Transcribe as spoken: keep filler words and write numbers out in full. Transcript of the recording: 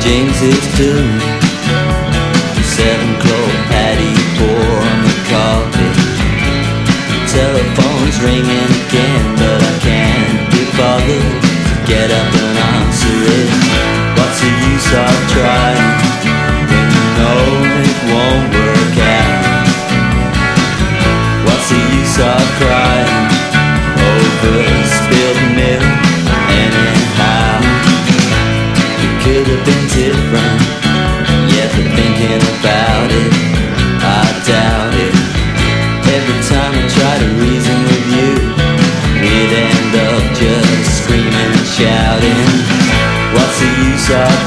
James's tune. Seven claw patty pour on the coffee. Telephone's ringing again, but I can't be bothered to get up and answer it. What's the use of trying when you know it won't work out? What's the use of crying over spilled milk? Anyhow, it could have been different. Yet for thinking about it, I doubt it. Every time I try to reason with you, we'd end up just screaming and shouting. What's the use of